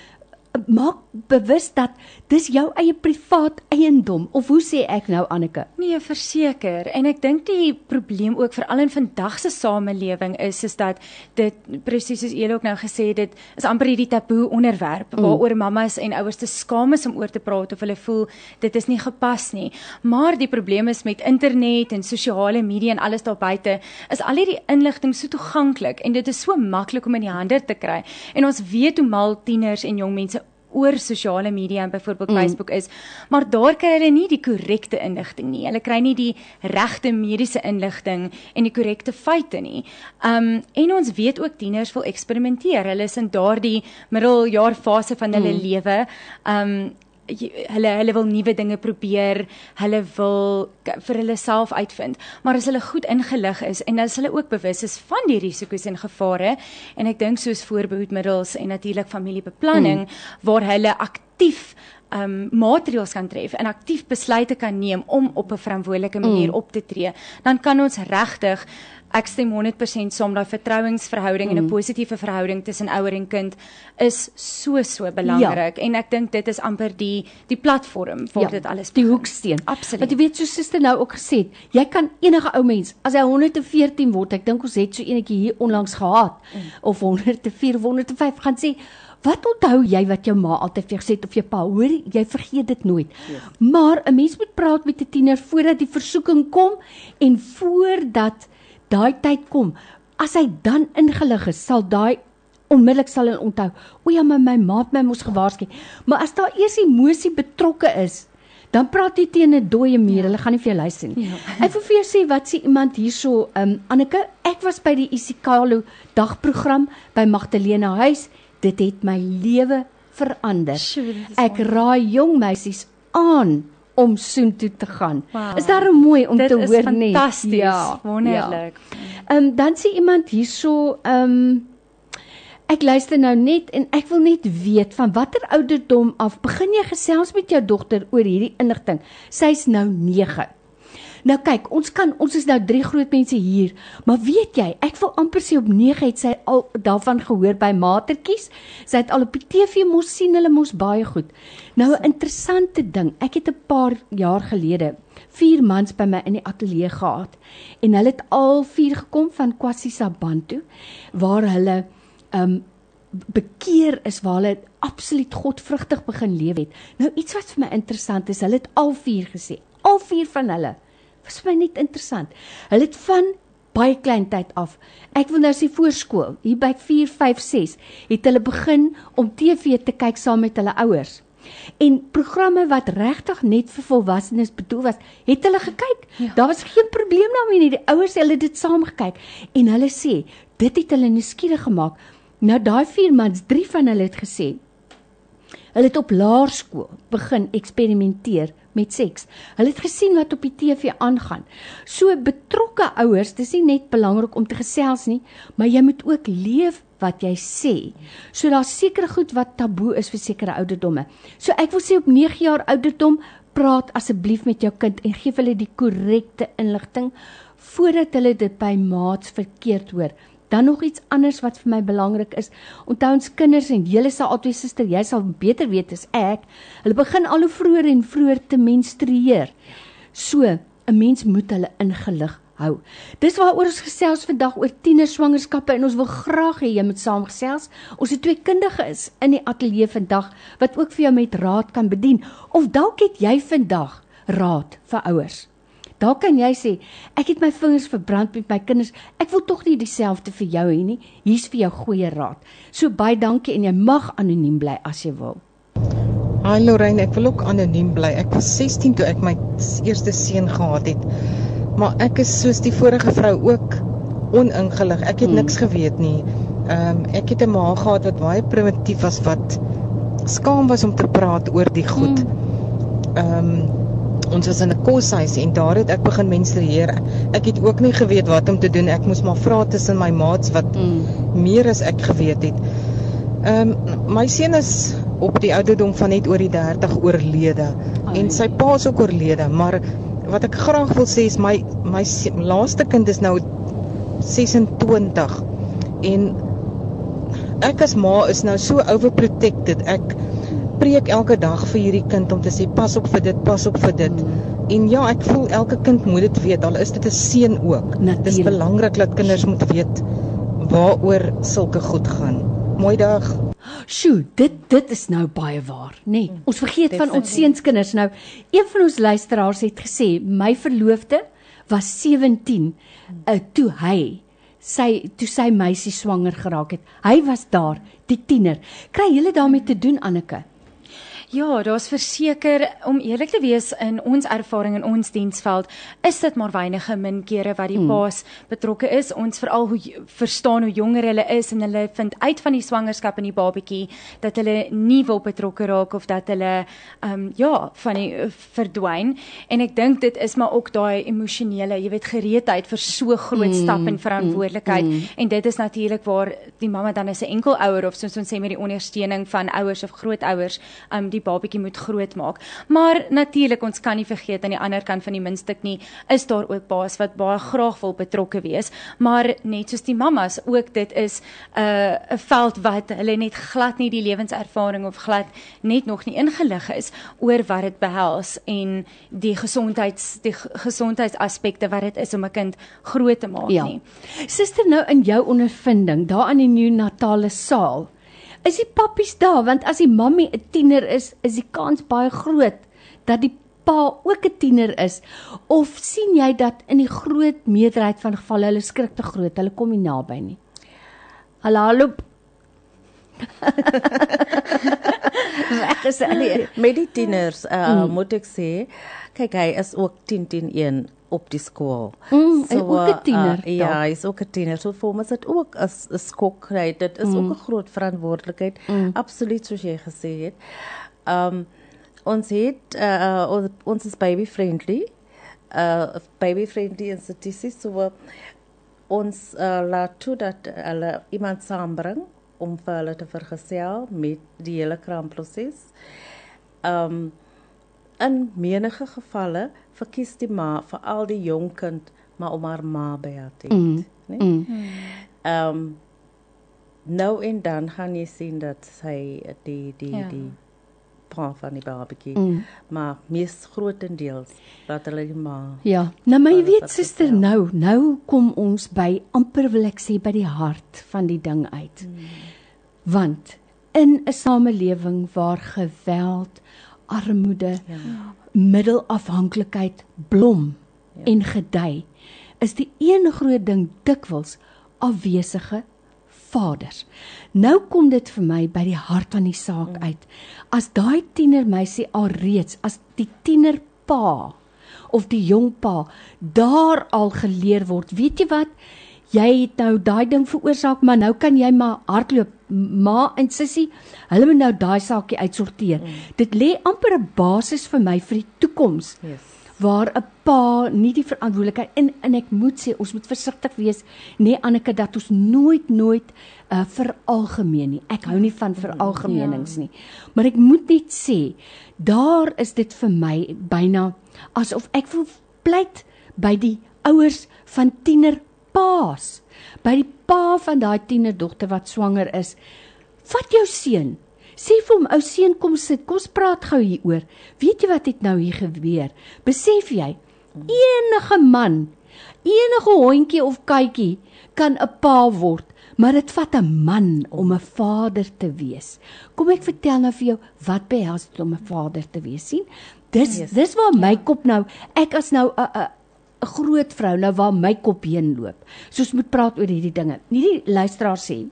Speaker 2: bewus dat dis jou eie privaat eiendom, of hoe sê ek nou, Anneke?
Speaker 3: Nee, verseker, en ek dink die probleem ook veral in vandag se samelewing is dat dit, presies soos jy ook nou gesê het, dit is amper hierdie taboe onderwerp, waaroor mammas en ouers te skaam is om oor te praat, of hulle voel, dit is nie gepas nie, maar die probleem is met internet en sosiale media en alles daar buite, is al hierdie inligting so toeganklik, en dit is so maklik om in die hande te kry, en ons weet hoe mal tieners en jong mense oor sosiale media en byvoorbeeld Facebook is, maar daar kry hulle nie die korrekte inligting nie. Hulle kry nie die regte mediese inligting en die korrekte feite nie. En ons weet ook tieners wil eksperimenteer. Hulle is in daardie middeljaarfase van hulle lewe. Hulle wil nuwe dinge probeer, hulle wil vir hulle self uitvind, maar as hulle goed ingelig is, en as hulle ook bewus is van die risiko's en gevare, en ek dink soos voorbehoedmiddels en natuurlik familiebeplanning, waar hulle aktief maatreëls kan tref en aktief besluite kan neem om op 'n verantwoordelike manier op te tree, dan kan ons regtig, ek stem 100% saam, daai vertrouensverhouding en 'n positiewe verhouding tussen ouer en kind is so belangrik, en ek dink dit is amper die platform vir dit alles
Speaker 2: begin. Die hoeksteen.
Speaker 3: Absoluut.
Speaker 2: Want jy weet, soos suster nou ook gesê het, jy kan enige ou mens, as hy 114 word, ek dink ons het so enetjie hier onlangs gehad, of 104 of 105, gaan sê, wat onthou jy wat jou ma altyd vir gesê het, of jou pa, hoor, jy vergeet dit nooit. Maar 'n mens moet praat met 'n tiener voordat die versoeking kom, en voordat daai tyd kom, as hy dan ingelig is, onmiddellik sal hy onthou, o ja, my ma het my mos gewaarsku, maar as daar eers emosie betrokke is, dan praat jy teen 'n dooie muur, hulle gaan nie vir jou luister nie. Ek wil vir jou sê, wat sê iemand hierso, Anneke, ek was by die isikalo dagprogram, by Magdalena huis, dit het my lewe verander. Ek raai jong meisies aan om soontoe te gaan.
Speaker 3: Wow.
Speaker 2: Is daar mooi om
Speaker 3: dit
Speaker 2: te hoor nie?
Speaker 3: Dit is fantasties, wonderlik.
Speaker 2: Dan sê iemand hierso, ek luister nou net en ek wil net weet, van watter ouderdom af begin jy gesels met jou dogter oor hierdie inligting? Sy's nou 9. Nou kyk, ons is nou 3 groot mense hier, maar weet jy, ek wil amper sê op 9 het sy al daarvan gehoor by matertjies, sy het al op die TV mos sien, hulle mos baie goed. Nou 'n interessante ding, ek het 'n paar jaar gelede 4 mans by my in die ateljee gehad, en hulle het al 4 gekom van KwaZulu-Natal toe, waar hulle bekeer is, waar hulle absoluut godvrugtig begin lewe het. Nou iets wat vir my interessant is, hulle het al 4 gesê. Al 4 van hulle. Was vir my net interessant. Hulle het van baie klein tyd af. Ek wil nou sê voorskool, hier by 4, 5, 6, het hulle begin om TV te kyk saam met hulle ouers. En programme wat regtig net vir volwassenes bedoel was, het hulle gekyk. Ja. Daar was geen probleem daarmee nie. Die ouers hulle dit saam gekyk. En hulle sê, dit het hulle nuuskierig gemaak. Nou daai 4 mans, 3 van hulle het gesê, hulle het op laerskool begin eksperimenteer met seks. Hulle het gesien wat op die TV aangaan. So betrokke ouers, dis nie net belangrik om te gesels nie, maar jy moet ook leef wat jy sê. So daar's sekere goed wat taboe is vir sekere ouderdomme. So ek wil sê op 9 jaar ouderdom, praat asseblief met jou kind en gee hulle die korrekte inligting voordat hulle dit by maats verkeerd hoor. Dan nog iets anders wat vir my belangrik is. Onthou ons kinders, en julle sal altyd suster, jy sal beter weet as ek, hulle begin al hoe vroeër en vroeër te menstrueer. So, 'n mens moet hulle ingelig hou. Dis waaroor ons gesels vandag oor tienerswangerskappe en ons wil graag hê jy moet saamgesels. Ons het 2 kundiges in die ateljee vandag wat ook vir jou met raad kan bedien. Of dalk het jy vandag raad vir ouers. Daar kan jy sê, ek het my vingers verbrand met my kinders, ek wil tog nie dieselfde vir jou hê nie, hier's vir jou goeie raad. So baie dankie en jy mag anoniem bly as jy wil.
Speaker 10: Hi Lorraine, ek wil ook anoniem bly. Ek was 16 toe ek my eerste seun gehad het. Maar ek is soos die vorige vrou ook oningelig. Ek het niks geweet nie. Ek het 'n ma gehad wat baie primitief was, wat skaam was om te praat oor die goed. Ons was in 'n koshuis en daar het ek begin menstrueer. Ek het ook nie geweet wat om te doen. Ek moes maar vra tussen my maats wat meer as ek geweet het. My seun is op die ouderdom van net oor die 30 oorlede. En sy pa is ook oorlede, maar wat ek graag wil sê is my laaste kind is nou 26 en ek as ma is nou so overprotected. Ek preek elke dag vir hierdie kind om te sê pas op vir dit, pas op vir dit. En ja, ek voel elke kind moet dit weet, al is dit 'n seun ook. Dit is belangrik dat kinders moet weet waaroor sulke goed gaan. Mooi dag.
Speaker 2: Sjoe, dit is nou baie waar, nee. Ons vergeet van ons seunskinders nou. Een van ons luisteraars het gesê, my verloofde was 17 toe sy meisie swanger geraak het. Hy was daar, die tiener. Kry julle daarmee te doen, Anneke?
Speaker 3: Ja, daar's verseker, om eerlik te wees, in ons ervaring in ons diensveld, is dit maar weinige min kere wat die paas betrokke is. Ons veral verstaan hoe jonger hulle is en hulle vind uit van die swangerskap en die babatjie, dat hulle nie wil betrokke raak of dat hulle van die verdwyn. En ek dink dit is maar ook daai emosionele, jy weet, gereedheid vir so groot stap en verantwoordelikheid. En dit is natuurlik waar die mamma dan as 'n enkelouer of soos ons sê met die ondersteuning van ouers of grootouers, die babatjie moet groot maak. Maar natuurlik, ons kan nie vergeet aan die ander kant van die muntstuk nie, is daar ook paas wat baie graag wil betrokke wees, maar net soos die mammas, ook dit is 'n veld wat hulle net glad nie die lewenservaring of glad net nog nie ingelig is oor wat dit behels en die gesondheidsaspekte wat dit is om 'n kind groot te maak nie.
Speaker 2: Suster, nou in jou ondervinding, daar aan die neonatale saal, is die pappies daar, want as die mammie 'n tiener is die kans baie groot dat die pa ook 'n tiener is, of sien jy dat in die groot meerderheid van gevalle hulle skrik te groot, hulle kom nie naby nie? Hallo.
Speaker 4: Met die tieners moet ek sê, kyk, hy is ook 10-10-1 op die skool.
Speaker 2: Ook 'n tiener.
Speaker 4: Ja, hy is ook 'n tiener. So vir my is dit ook 'n skok, right? Dit is ook 'n groot verantwoordelikheid. Absoluut, soos jy gesê het. Ons is baby friendly. Baby friendly instituties, so ons laat toe dat hulle iemand saambring om vir hulle te vergesel met die hele kraamproses. In menige gevalle verkies die ma, veral die jong kind, maar om haar ma by haar te hê. Nou en dan gaan jy sien dat sy die pa van die babatjie, maar mees grotendeels laat hulle die ma.
Speaker 2: Ja, nou maar jy weet suster, nou kom ons by, amper wil ek sê, by die hart van die ding uit. Want in 'n samelewing waar geweld, armoede, middelafhanklikheid blom en gedei, is die een groot ding dikwels afwesige vaders. Nou kom dit vir my by die hart van die saak uit. As daai tienermeisie alreeds, as die tienerpa of die jong pa daar al geleer word, weet jy wat, jy het nou daai ding veroorsaak, maar nou kan jy maar hardloop, ma en sussie, hulle moet nou daai saakie uitsorteer. Dit lê amper 'n basis vir my vir die toekoms, waar 'n pa nie die verantwoordelikheid, en ek moet sê, ons moet versigtig wees, nee Anneke, dat ons nooit veralgemeen nie. Ek hou nie van veralgemenings nie. Maar ek moet net sê, daar is dit vir my byna, asof ek wil pleit by die ouers van tienerpaas, by die pa van daai tienerdogter wat swanger is. Vat jou seun, sê vir hom, ou seun, kom sit, kom ons praat gou hieroor. Weet jy wat het nou hier gebeur? Besef jy, enige man, enige hondjie of katjie kan 'n pa word, maar dit vat 'n man om 'n vader te wees. Kom ek vertel nou vir jou, wat behels dit om 'n vader te wees, sien? Dis waar my kop nou, ek as nou 'n groot vrou, nou waar my kop heen loop. So ons moet praat oor hierdie dinge. Nie die luisteraar sê,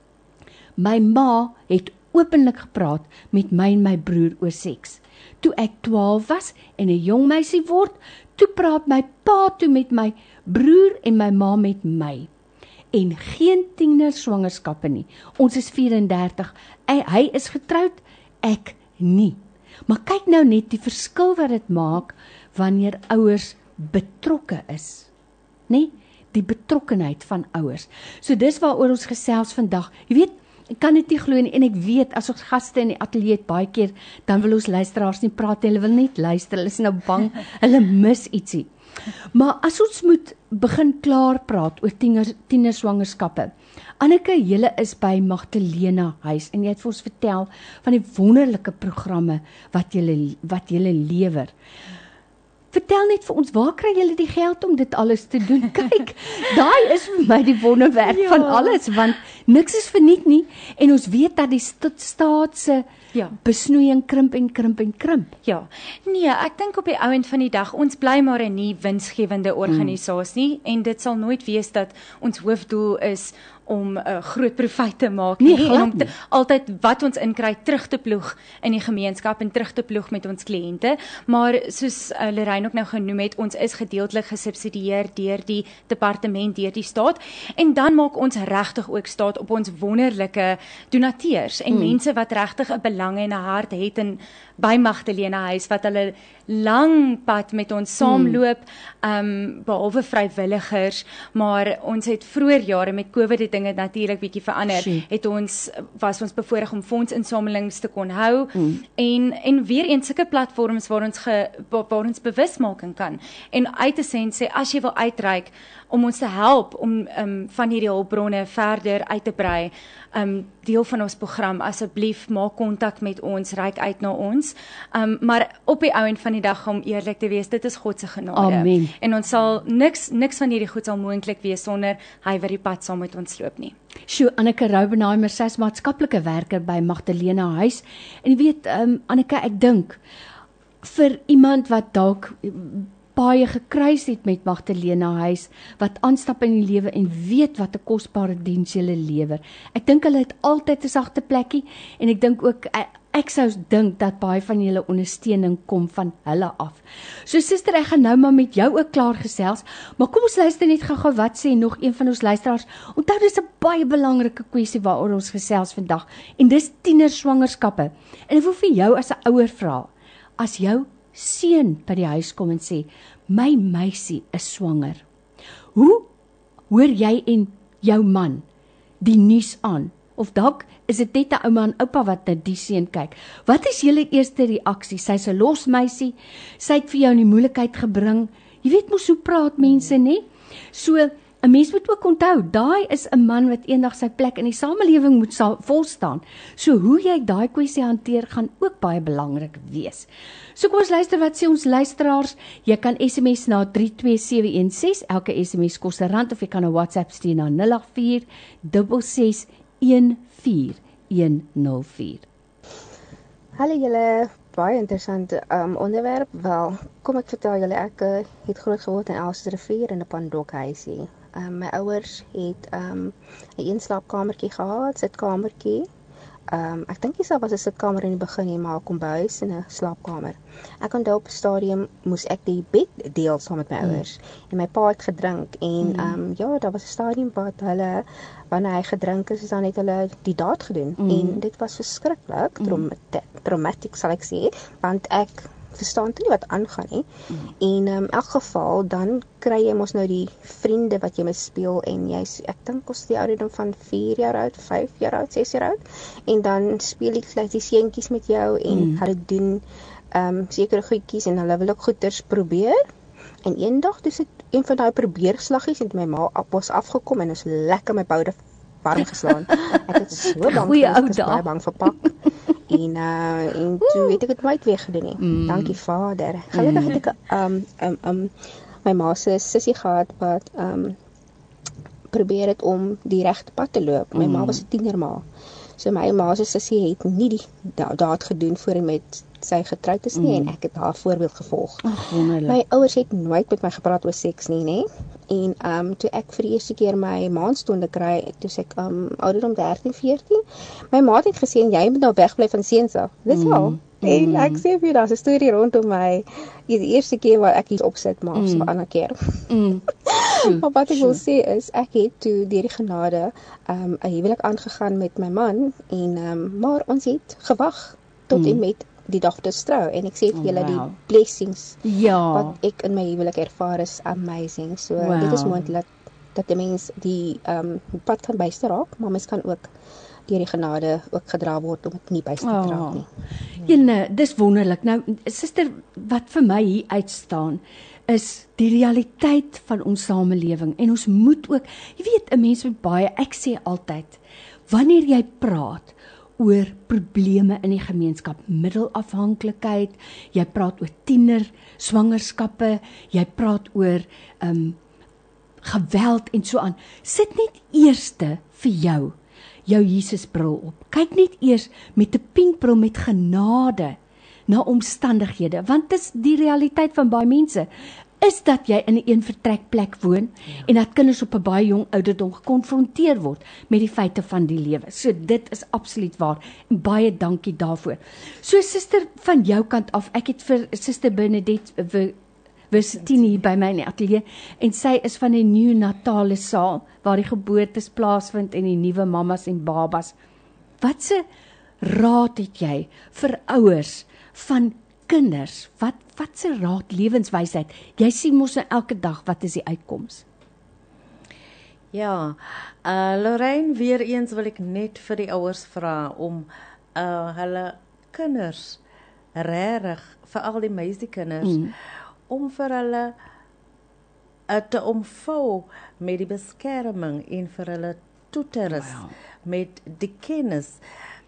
Speaker 2: my ma het openlik gepraat met my en my broer oor seks. Toe ek 12 was en 'n jong meisie word, toe praat my pa toe met my broer en my ma met my. En geen tienerswangerskappe nie. Ons is 34. Hy is getroud, ek nie. Maar kyk nou net die verskil wat dit maak wanneer ouers betrokke is. Nee, die betrokkenheid van ouers. So dis waaroor ons gesels vandag. Jy weet, ek kan dit nie glo nie, en ek weet, as ons gaste in die ateljee het, baie keer, dan wil ons luisteraars nie praat, hulle wil net luister, hulle is nou bang, hulle mis ietsie. Maar as ons moet begin klaar praat oor tienerswangerskappe, Anneke, julle is by Magdalena Huis, en jy het vir ons vertel van die wonderlike programme wat julle lewer. Vertel net vir ons, waar kry julle die geld om dit alles te doen? Kyk, daai is vir my die wonderwerk van alles, want niks is verniet nie, en ons weet dat die staatse besnoeiing krimp en krimp en krimp.
Speaker 3: Ja, nee, ek dink op die ou end van die dag, ons bly maar 'n nie winsgewende organisasie, en dit sal nooit wees dat ons hoofdoel is om 'n groot profijt te maak nie, en om altyd wat ons inkry terug te ploeg in die gemeenskap en terug te ploeg met ons kliënte, maar soos Lorraine ook nou genoem het, ons is gedeeltelik gesubsidieer deur die departement, deur die staat, en dan maak ons regtig ook staat op ons wonderlike donateurs en mense wat regtig 'n belang en 'n hart het in by Magdalena Huis, wat hulle lang pad met ons saamloop, behalwe vrywilligers, maar ons het vroeër jare met COVID het dinge natuurlik bietjie verander, was ons bevoorreg om fondsinsamelings te kon hou, en weer eens sulke platforms waar ons bewusmaking kan, en uit te sê, as jy wil uitreik, om ons te help, om van hierdie hulpbronne verder uit te brei, deel van ons program, asseblief, maak kontak met ons, reik uit na ons, maar op die ou end van die dag, om eerlik te wees, dit is God se genade.
Speaker 2: Amen.
Speaker 3: En ons sal, niks van hierdie goed sal moontlik wees, sonder hy wat die pad saam met ons loop nie.
Speaker 2: Sjoe, Anneke Raubenheimer, sy is maatskaplike werker by Magdalena Huis, en jy weet, Anneke, ek dink, vir iemand wat dalk baie gekruis het met Magdalena Huis, wat aanstap in die lewe en weet wat 'n kosbare diens julle lewer. Ek dink hulle het altyd 'n sagte plekkie, en ek dink ook, ek sou dink dat baie van julle ondersteuning kom van hulle af. So suster, ek gaan nou maar met jou ook klaar gesels, maar kom ons luister net gou wat sê nog een van ons luisteraars. Onthou, dis 'n baie belangrike kwessie waaroor ons gesels vandag, en dis tienerswangerskappe. En ek wil vir jou as 'n ouer vra, as jou seun by die huis kom en sê, my meisie is swanger, hoe hoor jy en jou man die nuus aan? Of dalk is dit net 'n ouma en oupa wat na die seun kyk. Wat is julle eerste reaksie? Sy's 'n los meisie, sy het vir jou in die moeilikheid gebring. Jy weet mos hoe praat mense, nê? So 'n mens moet ook onthou, daai is 'n man wat eendag sy plek in die samelewing moet volstaan. So hoe jy daai kwessie hanteer, gaan ook baie belangrik wees. So kom ons luister wat sê ons luisteraars. Jy kan SMS na 32716, elke SMS kos R1, of jy kan 'n WhatsApp stuur na 084 66 14 104.
Speaker 11: Hallo julle, baie interessante onderwerp. Wel, kom ek vertel julle, ek het groot geword in Elsrivier in 'n pandokhuisie. My ouers het 'n een slaapkamertjie gehad, sitkamertjie. Ek dink nie was 'n sitkamer in die begin nie, maar 'n kombuis en 'n slaapkamer. Ek onthou op 'n stadium moes ek die bed deel saam met my ouers. En my pa het gedrink en ja, daar was 'n stadium wat hulle wanneer hy gedrink is, dan het hulle die daad gedoen. En dit was verskriklik, traumatic sal ek sê, want ek verstaan nie wat aangaan nie. En in elk geval dan kry jy mos nou die vriende wat jy mee speel en ek dink ons die ouderdom van 4 jaar oud, 5 jaar oud, 6 jaar oud en dan speel die seentjies met jou en hulle doen sekere goedjies en hulle wil ook goeders probeer. En eendag toe sit een van daai probeerslaggies en my ma was afgekom en is lekker my boude warm geslaan. Ek het so baie bang verpak. En toe het ek dit nooit weer gedoen nie. Dankie Vader. Gelukkig het ek my ma se sussie gehad wat probeer het om die regte pad te loop. My ma was 'n tienerma. So my ma se sussie het nie die daad gedoen voor en met sy getroud is nie en ek het haar voorbeeld gevolg. My ouers het nooit met my gepraat oor seks nie. En toe ek vir die eerste keer my maandstonde kry, toe ek ouderdom 13, 14, my ma het gesê jy moet nou wegbly van seuns af. Dis al. En ek sê vir daar's 'n storie rondom my. Die eerste keer wat ek hier opsit, maar so 'n ander keer. Maar wat ek wil sê is ek het toe deur die genade 'n huwelik aangegaan met my man en maar ons het gewag tot en met die dag te trou en ek sê vir julle die blessings wat ek in my huwelik ervaar is amazing. So dit is moontlik dat 'n mens die pad kan byster raak, maar mens kan ook deur die genade ook gedra word om dit nie byster te raak nie.
Speaker 2: Jene, dis wonderlik. Nou suster, wat vir my hier uitstaan is die realiteit van ons samelewing en ons moet ook, jy weet, 'n mens moet baie, ek sê altyd, wanneer jy praat oor probleme in die gemeenskap, middelafhanklikheid, jy praat oor tiener, swangerskappe, jy praat oor geweld en so aan. Sit net eerste vir jou Jesusbril op. Kyk net eers met 'n pinkbril met genade na omstandighede, want dis die realiteit van baie mense. Is dat jy in 'n eenvertrekplek woon en dat kinders op 'n baie jong ouderdom gekonfronteer word met die feite van die lewe. So dit is absoluut waar en baie dankie daarvoor. So suster, van jou kant af, ek het vir suster Bernadette Versitini hier by my in die ateljee en sy is van die neonatale saal waar die geboortes plaasvind en die nuwe mammas en babas. Watse raad het jy vir ouers van kinders? Watse raad, lewenswysheid? Jy sien mos nou elke dag wat is die uitkoms?
Speaker 4: Ja, Lorraine, weer eens wil ek net vir die ouers vra om hulle kinders regtig, veral die meisiekinders, om vir hulle te omvou met die beskerming en vir hulle toe te rus met die kennis.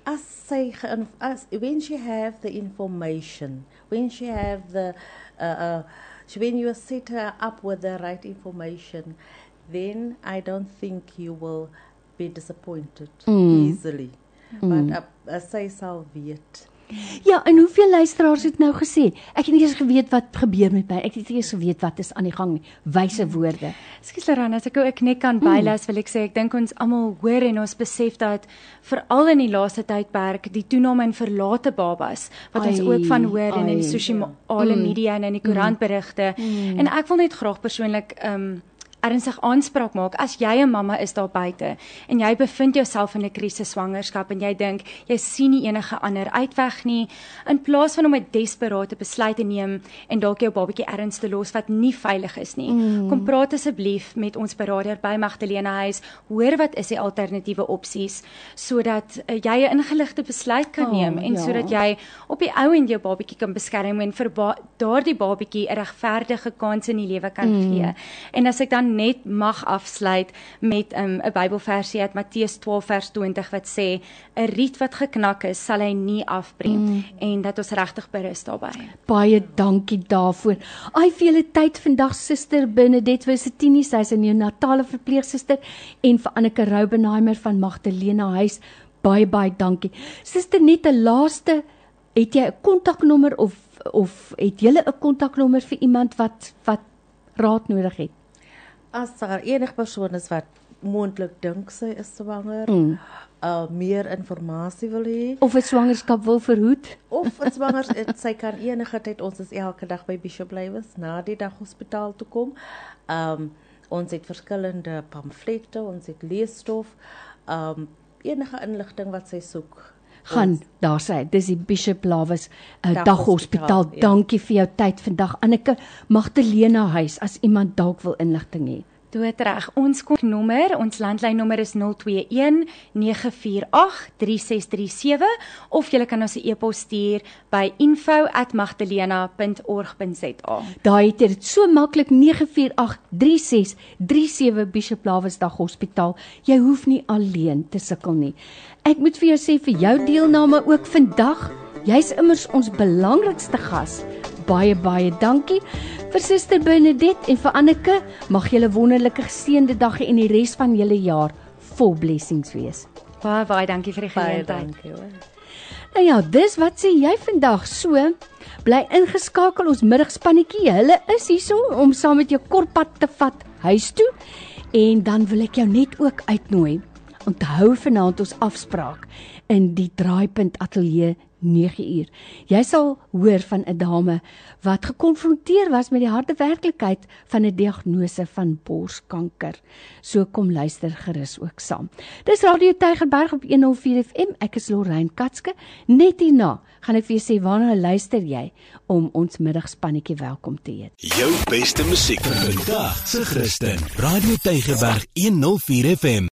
Speaker 4: When she have the information, when she have the, when you set her up with the right information, then I don't think you will be disappointed easily. But sy sal weet.
Speaker 2: Ja, en hoeveel luisteraars het nou gesê? Ek het nie eens geweet wat gebeur met my. Ek het nie eens geweet wat is aan die gang nie. Wyse woorde.
Speaker 3: Ekskuus Lorraine, as ek ook net kan bylas, wil ek sê ek dink ons almal hoor en ons besef dat veral in die laaste tydperk die toename in verlate babas wat ons ook van hoor en in die sosiale media en in die koerantberigte. En ek wil net graag persoonlik ernstig aanspraak maak, as jy 'n mamma is daar buite en jy bevind jouself in 'n krisis swangerskap en jy dink jy sien nie enige ander uitweg nie, in plaas van om 'n desperate besluit te neem en dalk jou babatjie ergens te los wat nie veilig is nie, kom praat asseblief met ons beraader by Magdalena Huis, hoor wat is die alternatiewe opsies, sodat jy 'n ingeligte besluit kan neem en sodat jy op die ou end jou babatjie kan beskerm en vir daardie babatjie 'n regverdige kans in die lewe kan gee. En as ek dan net mag afsluit met 'n Bybelversie uit Matteus 12 vers 20 wat sê 'n riet wat geknak is, sal hy nie afbreek en dat ons regtig berus daarbey.
Speaker 2: Baie dankie daarvoor. Ai, vir julle tyd vandag suster Bernadette Versitini, sy is 'n neonatale verpleegsuster en vir Anneke Roubenheimer van Magdalena Huis. Baie dankie. Suster, net 'n laaste, het jy 'n kontaknommer of het julle 'n kontaknommer vir iemand wat raad nodig het?
Speaker 4: As daar enige persoon is wat moontlik dink sy is swanger, meer inligting wil hê,
Speaker 2: of 'n swangerskap wil verhoed,
Speaker 4: of 'n swanger, sy kan enige tyd, ons is elke dag by Bishop Blywes na die dag hospitaal toe kom. Ons het verskillende pamflette, ons het leesstof, enige inligting wat sy soek.
Speaker 2: Gaan, daar sê, dis die Bishop Blywes daghospitaal. Ja. Dankie vir jou tyd vandag. Anneke, Magdalena Huis, as iemand dalk wil inligting hê.
Speaker 3: Doodreg. Ons nommer, ons landlynnommer is 021-948-3637 of jy kan ons 'n e-pos stuur by info@magdalena.org.za.
Speaker 2: Daar het jy dit so maklik, 948-3637 Bishop Blywes Daghospitaal. Jy hoef nie alleen te sukkel nie. Ek moet vir jou sê, vir jou deelname ook vandag, jy's immers ons belangrikste gas. Baie dankie vir Suster Bernadette en vir Anneke. Mag julle wonderlike geseënde dag hê en die res van julle jaar vol blessings wees.
Speaker 3: Baie dankie vir die geleentheid.
Speaker 2: Nou ja, dis wat sê jy vandag. So, bly ingeskakel, ons middagspannetjie. Hulle is hierso om saam met jou kortpad te vat huis toe. En dan wil ek jou net ook uitnooi. Onthou vanaand ons afspraak in die Draaipunt Ateljee 9uur. Jy sal hoor van 'n dame wat gekonfronteer was met die harde werklikheid van 'n diagnose van borskanker. So kom luister gerus ook saam. Dis Radio Tygerberg op 104 FM. Ek is Lorraine Katske. Net hierna gaan ek vir jou sê waarna luister jy om ons middagspannetjie welkom te heet.
Speaker 1: Jou beste musiek vir vandag se Christen. Radio Tygerberg 104 FM.